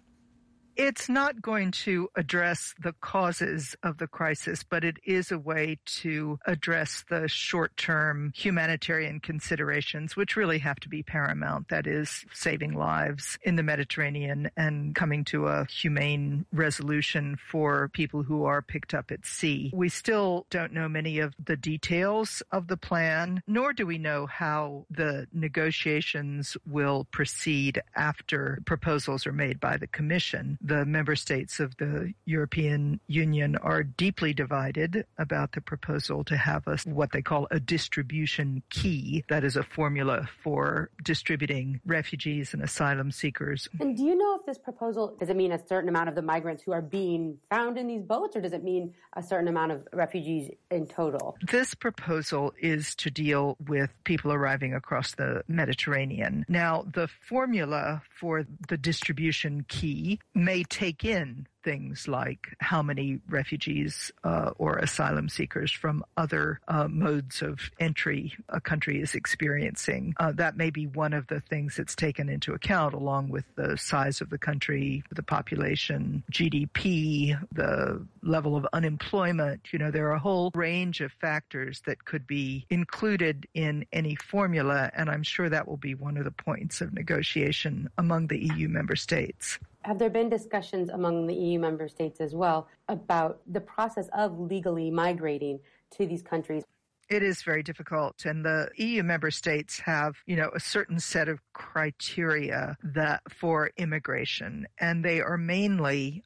It's not going to address the causes of the crisis, but it is a way to address the short-term humanitarian considerations, which really have to be paramount. That is, saving lives in the Mediterranean and coming to a humane resolution for people who are picked up at sea. We still don't know many of the details of the plan, nor do we know how the negotiations will proceed after proposals are made by the Commission. The member states of the European Union are deeply divided about the proposal to have what they call a distribution key. That is a formula for distributing refugees and asylum seekers. And do you know if this proposal, does it mean a certain amount of the migrants who are being found in these boats, or does it mean a certain amount of refugees in total? This proposal is to deal with people arriving across the Mediterranean. Now, the formula for the distribution key may take in things like how many refugees or asylum seekers from other modes of entry a country is experiencing. That may be one of the things that's taken into account, along with the size of the country, the population, GDP, the level of unemployment. You know, there are a whole range of factors that could be included in any formula, and I'm sure that will be one of the points of negotiation among the EU member states. Have there been discussions among the EU member states as well about the process of legally migrating to these countries? It is very difficult, and the EU member states have, a certain set of criteria that for immigration, and they are mainly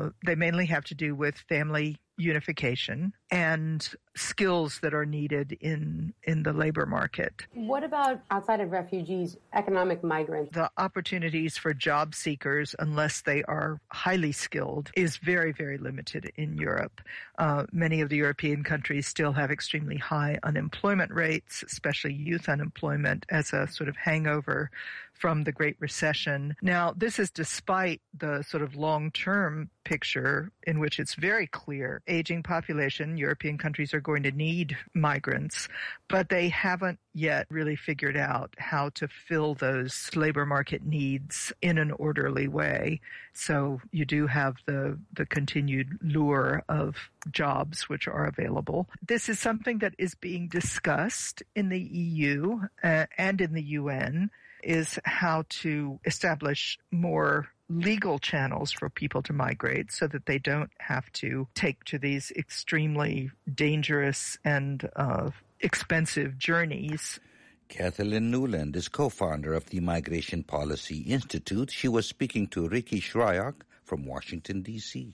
have to do with family unification and skills that are needed in the labor market. What about outside of refugees, economic migrants? The opportunities for job seekers, unless they are highly skilled, is very, very limited in Europe. Many of the European countries still have extremely high unemployment rates, especially youth unemployment, as a sort of hangover from the Great Recession. Now, this is despite the sort of long-term picture in which it's very clear aging population. European countries are going to need migrants, but they haven't yet really figured out how to fill those labor market needs in an orderly way. So you do have the continued lure of jobs which are available. This is something that is being discussed in the EU and in the UN, is how to establish more legal channels for people to migrate so that they don't have to take to these extremely dangerous and expensive journeys. Kathleen Newland is co-founder of the Migration Policy Institute. She was speaking to Ricky Shryock from Washington, D.C.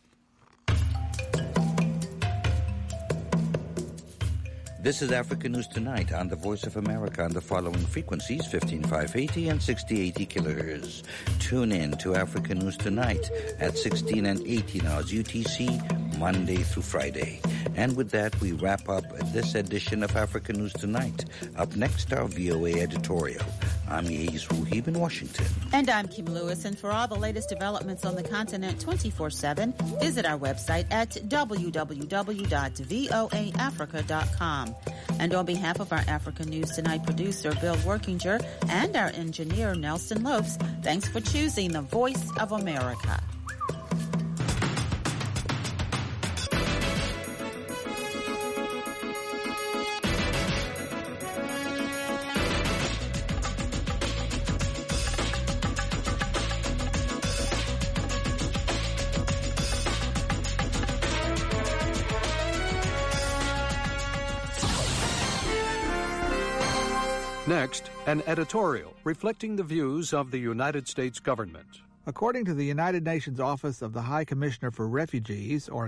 This is Africa News Tonight on the Voice of America on the following frequencies, 15580 and 6080 kilohertz. Tune in to Africa News Tonight at 16 and 18 hours UTC, Monday through Friday. And with that, we wrap up this edition of Africa News Tonight. Up next, our VOA editorial. I'm Yais Wuhib in Washington. And I'm Kim Lewis. And for all the latest developments on the continent 24/7, visit our website at www.voaafrica.com. And on behalf of our Africa News Tonight producer, Bill Workinger, and our engineer, Nelson Lopes, thanks for choosing the Voice of America. Next, an editorial reflecting the views of the United States government. According to the United Nations Office of the High Commissioner for Refugees, or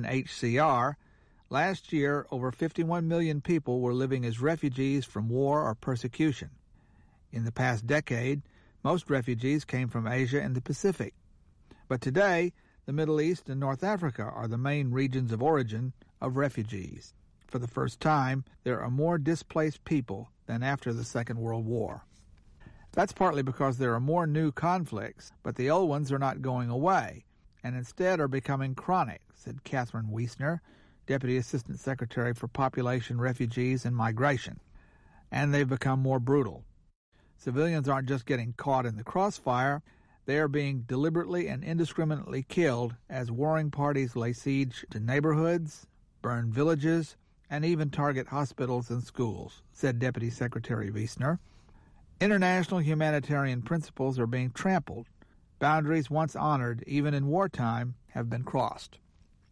UNHCR, last year over 51 million people were living as refugees from war or persecution. In the past decade, most refugees came from Asia and the Pacific. But today, the Middle East and North Africa are the main regions of origin of refugees. For the first time, there are more displaced people than after the Second World War. That's partly because there are more new conflicts, but the old ones are not going away, and instead are becoming chronic, said Catherine Wiesner, Deputy Assistant Secretary for Population, Refugees, and Migration. And they've become more brutal. Civilians aren't just getting caught in the crossfire, they are being deliberately and indiscriminately killed as warring parties lay siege to neighborhoods, burn villages, and even target hospitals and schools, said Deputy Secretary Wiesner. International humanitarian principles are being trampled. Boundaries once honored, even in wartime, have been crossed.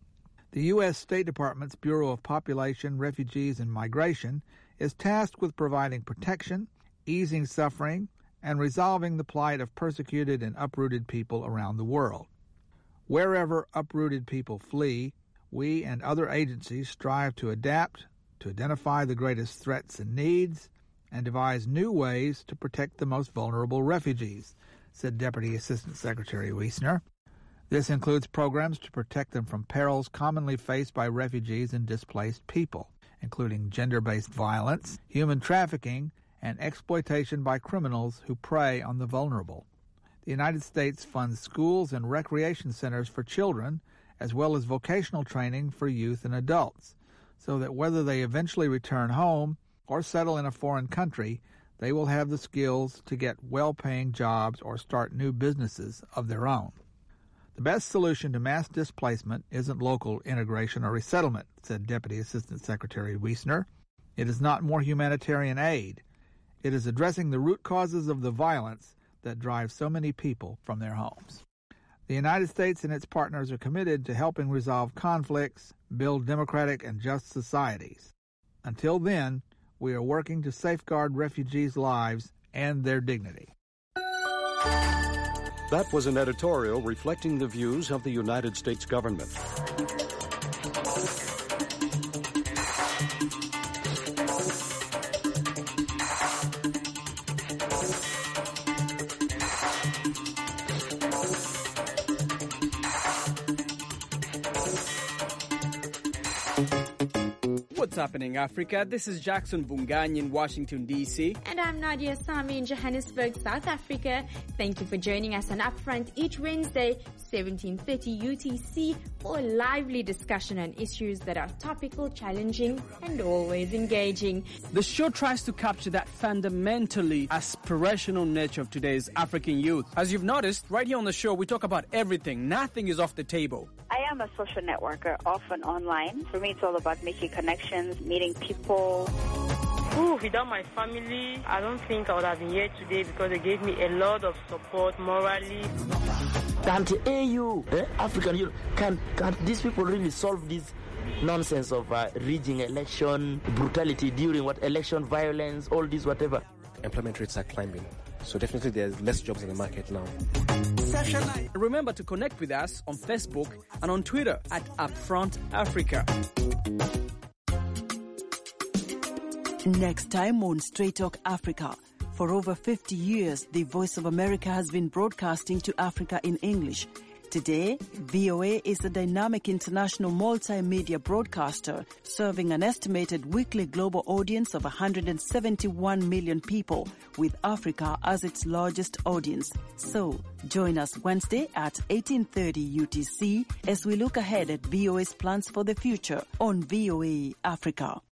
The U.S. State Department's Bureau of Population, Refugees, and Migration is tasked with providing protection, easing suffering, and resolving the plight of persecuted and uprooted people around the world. Wherever uprooted people flee, we and other agencies strive to adapt, to identify the greatest threats and needs, and devise new ways to protect the most vulnerable refugees, said Deputy Assistant Secretary Wiesner. This includes programs to protect them from perils commonly faced by refugees and displaced people, including gender-based violence, human trafficking, and exploitation by criminals who prey on the vulnerable. The United States funds schools and recreation centers for children, as well as vocational training for youth and adults, so that whether they eventually return home or settle in a foreign country, they will have the skills to get well-paying jobs or start new businesses of their own. The best solution to mass displacement isn't local integration or resettlement, said Deputy Assistant Secretary Wiesner. It is not more humanitarian aid. It is addressing the root causes of the violence that drives so many people from their homes. The United States and its partners are committed to helping resolve conflicts, build democratic and just societies. Until then, we are working to safeguard refugees' lives and their dignity. That was an editorial reflecting the views of the United States government. What's happening, Africa? This is Jackson Bungany in Washington, D.C. And I'm Nadia Sami in Johannesburg, South Africa. Thank you for joining us on Upfront each Wednesday, 17:30 UTC, for a lively discussion on issues that are topical, challenging, and always engaging. The show tries to capture that fundamentally aspirational nature of today's African youth. As you've noticed, right here on the show, we talk about everything. Nothing is off the table. I am a social networker, often online. For me, it's all about making connections, meeting people. Without my family, I don't think I would have been here today because they gave me a lot of support morally. And AU, African Union, can these people really solve this nonsense of rigging election, brutality during election violence, all this whatever? Employment rates are climbing. So definitely there's less jobs in the market now. Remember to connect with us on Facebook and on Twitter at Upfront Africa. Next time on Straight Talk Africa. For over 50 years, the Voice of America has been broadcasting to Africa in English. Today, VOA is a dynamic international multimedia broadcaster serving an estimated weekly global audience of 171 million people, with Africa as its largest audience. So, join us Wednesday at 18:30 UTC as we look ahead at VOA's plans for the future on VOA Africa.